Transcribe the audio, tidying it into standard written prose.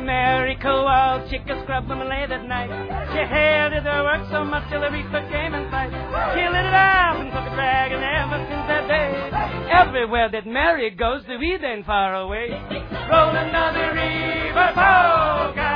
Mary Cowell, chick a scrub them late at night. She hated her work so much till the reaper came in sight. She lit it up and took a drag, and ever since that day, everywhere that Mary goes, the weed ain't far away. Rolling down the river, polka